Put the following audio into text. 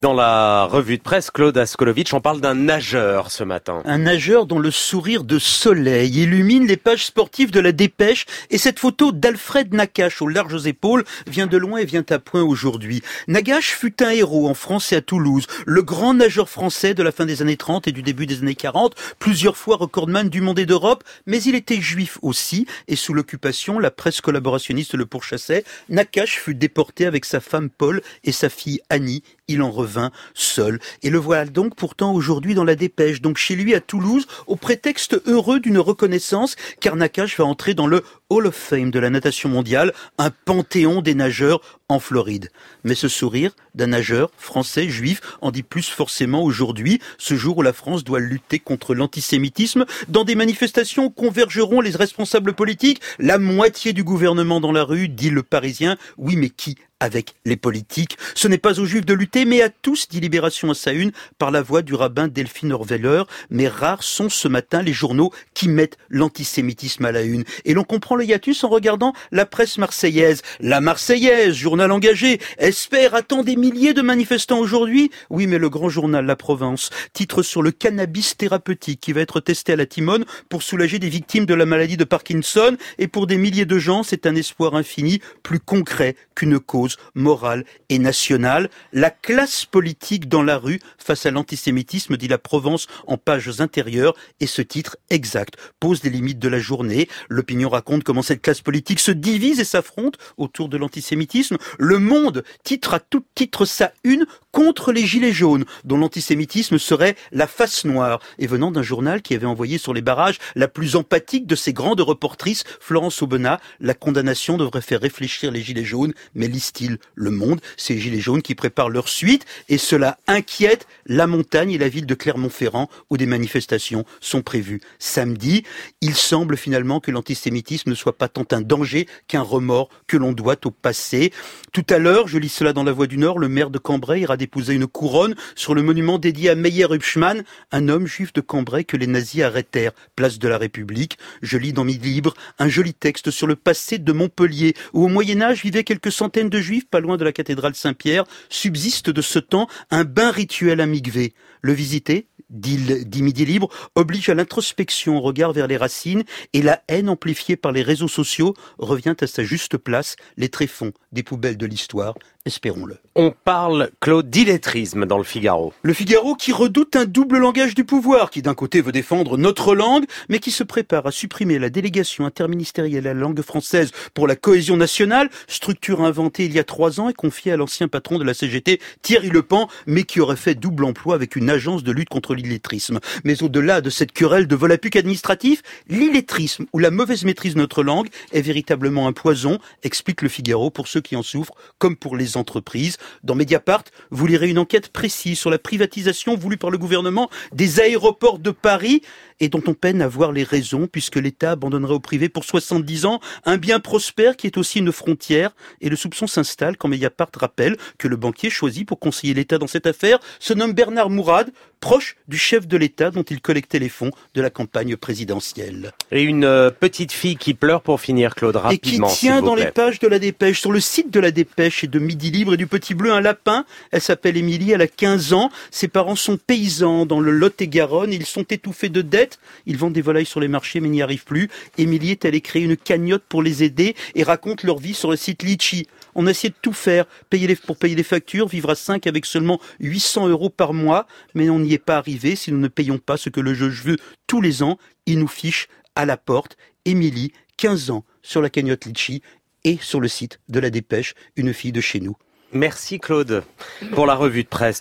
Dans la revue de presse, Claude Askolovitch, on parle d'un nageur ce matin. Un nageur dont le sourire de soleil illumine les pages sportives de la Dépêche, et cette photo d'Alfred Nakache aux larges épaules vient de loin et vient à point aujourd'hui. Nakache fut un héros en France et à Toulouse, le grand nageur français de la fin des années 30 et du début des années 40, plusieurs fois recordman du monde et d'Europe, mais il était juif aussi, et sous l'occupation, la presse collaborationniste le pourchassait. Nakache fut déporté avec sa femme Paul et sa fille Annie. Il en revint seul. Et le voilà donc pourtant aujourd'hui dans la Dépêche, donc chez lui à Toulouse, au prétexte heureux d'une reconnaissance, car Nakache va entrer dans le Hall of Fame de la natation mondiale, un panthéon des nageurs en Floride. Mais ce sourire d'un nageur français juif en dit plus forcément aujourd'hui, ce jour où la France doit lutter contre l'antisémitisme. Dans des manifestations convergeront les responsables politiques, la moitié du gouvernement dans la rue, dit le Parisien. Oui, mais qui avec les politiques? Ce n'est pas aux Juifs de lutter, mais à tous, dit Libération à sa une, par la voix du rabbin Delphine Orveller. Mais rares sont ce matin les journaux qui mettent l'antisémitisme à la une. Et l'on comprend le hiatus en regardant la presse marseillaise. La Marseillaise, journal engagé, espère, attend des milliers de manifestants aujourd'hui. Oui, mais le grand journal La Provence titre sur le cannabis thérapeutique qui va être testé à la Timone pour soulager des victimes de la maladie de Parkinson. Et pour des milliers de gens, c'est un espoir infini, plus concret qu'une cause morale et nationale. La classe politique dans la rue face à l'antisémitisme, dit La Provence en pages intérieures, et ce titre exact pose les limites de la journée. L'Opinion raconte comment cette classe politique se divise et s'affronte autour de l'antisémitisme. Le Monde titre à tout titre sa une contre les gilets jaunes, dont l'antisémitisme serait la face noire, et venant d'un journal qui avait envoyé sur les barrages la plus empathique de ses grandes reportrices, Florence Aubenas. La condamnation devrait faire réfléchir les gilets jaunes, mais lise-t-il Le Monde, ces gilets jaunes qui préparent leur suite, et cela inquiète la montagne et la ville de Clermont-Ferrand, où des manifestations sont prévues samedi. Il semble finalement que l'antisémitisme ne soit pas tant un danger qu'un remords que l'on doit au passé. Tout à l'heure, je lis cela dans La Voix du Nord, le maire de Cambrai ira déposer une couronne sur le monument dédié à Meyer Hupschmann, un homme juif de Cambrai que les nazis arrêtèrent, place de la République. Je lis dans Midi Libre un joli texte sur le passé de Montpellier, où au Moyen-Âge vivaient quelques centaines de juifs pas loin de la cathédrale Saint-Pierre. Subsiste de ce temps un bain rituel à Mikvé. Le visiter, dit Midi Libre, oblige à l'introspection au regard vers les racines, et la haine amplifiée par les réseaux sociaux revient à sa juste place, les tréfonds des poubelles de l'histoire, espérons-le. On parle, Claude, d'illettrisme dans le Figaro. Le Figaro qui redoute un double langage du pouvoir, qui d'un côté veut défendre notre langue, mais qui se prépare à supprimer la délégation interministérielle à la langue française pour la cohésion nationale, structure inventée il y a 3 ans et confiée à l'ancien patron de la CGT, Thierry Lepan, mais qui aurait fait double emploi avec une agence de lutte contre l'illettrisme. Mais au-delà de cette querelle de volapique administratif, l'illettrisme ou la mauvaise maîtrise de notre langue est véritablement un poison, explique le Figaro pour ceux qui en souffrent, comme pour les entreprises. Dans Mediapart, vous lirez une enquête précise sur la privatisation voulue par le gouvernement des aéroports de Paris et dont on peine à voir les raisons puisque l'État abandonnerait au privé pour 70 ans un bien prospère qui est aussi une frontière. Et le soupçon s'installe quand Mediapart rappelle que le banquier choisi pour conseiller l'État dans cette affaire se nomme Bernard Mourad, proche du chef de l'État dont il collectait les fonds de la campagne présidentielle. Et une petite fille qui pleure pour finir, Claude, rapidement. Et qui tient dans les pages de la Dépêche, sur le site de la Dépêche et de Midi Libre et du Petit Bleu, un lapin. Elle s'appelle Émilie, elle a 15 ans. Ses parents sont paysans dans le Lot-et-Garonne. Ils sont étouffés de dettes. Ils vendent des volailles sur les marchés mais n'y arrivent plus. Émilie est allée créer une cagnotte pour les aider et raconte leur vie sur le site Litchi. On a essayé de tout faire, pour payer les factures, vivre à 5 avec seulement 800 € par mois, mais on n'y est pas arrivé si nous ne payons pas ce que le juge veut tous les ans. Il nous fiche à la porte. Émilie, 15 ans, sur la cagnotte Litchi et sur le site de la Dépêche, une fille de chez nous. Merci Claude pour la revue de presse.